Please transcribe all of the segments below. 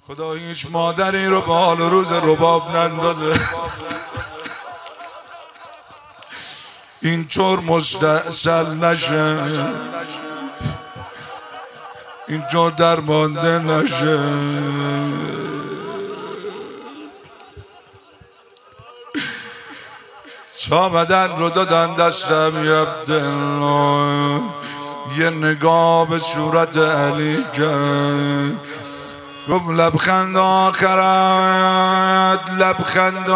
خدا هیچ مادری رو به حال روز رباب نندازه. اینطور مستعسل نشه، اینطور درمانده نشه. تا بدن رو دادن دستم یبدالله، یه نگاه به صورت علی کرد، گفت لبخند آخرت، لبخند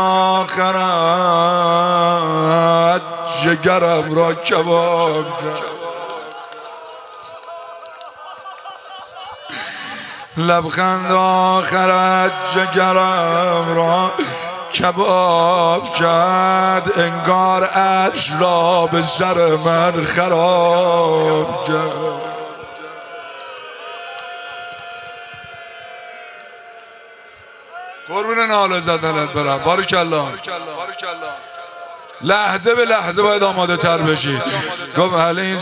آخرت جگرم را کباب کرد. لبخند آخرت جگرم را کباب کرد، انگار عرش را به سر من خراب کرد. قربون ناله زدنت برم. بارکالله. لحظه به لحظه باید آماده تر بشی. گفت علی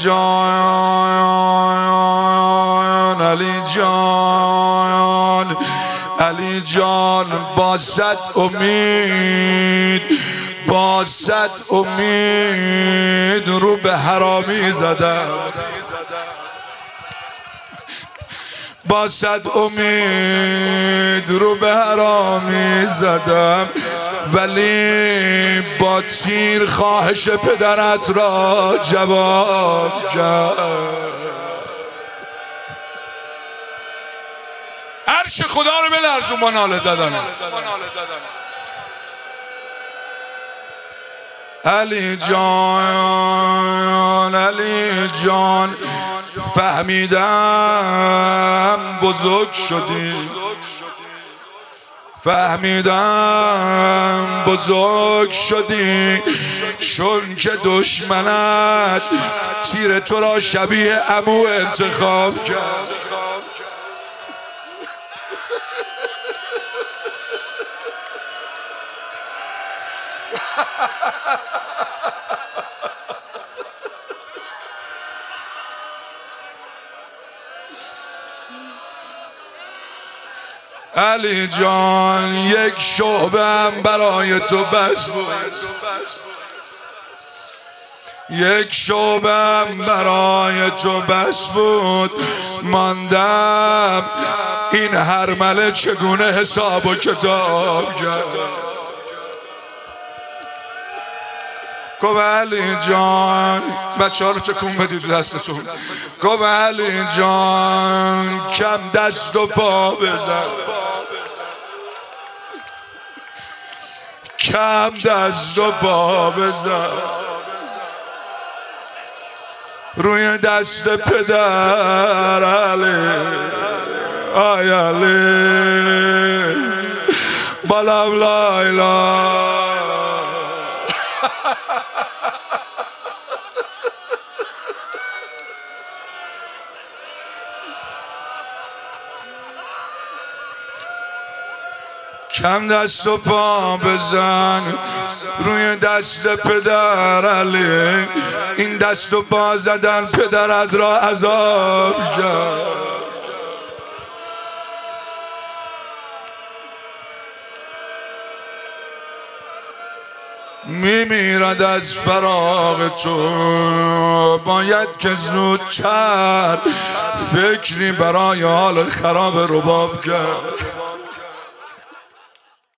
جان، علی جان، علی جان، با صد امید، با صد امید رو به حرامی زدم، با صد امید رو به حرامی زدم، ولی با تیر خواهش پدرت را جواب کرد. عرش خدا رو بلرزون با ناله زدن. علی جان، علی جان، فهمیدم بزرگ شدی، فهمیدم بزرگ شدی، چون که دشمنت تیر تو را شبیه عمو انتخاب کرد. علی جان، یک شعبم برای تو بس بود، یک شعبم برای تو بس بود، ماندم این هرمله چگونه حساب و کتاب کرد. گفت علی جان، بچه ها رو تکون بدید دستتون. گفت علی جان، کم دست و پا بزن، کم دست و پا بزن روی دست پدر علی. آی علی بالام لایلا. کم دست و پا بزن روی دست پدر علی، این دست و پا زدن پدرت را عذاب کرد. میمیرد از فراق تو، باید که زودتر فکری برای حال خراب رباب کرد.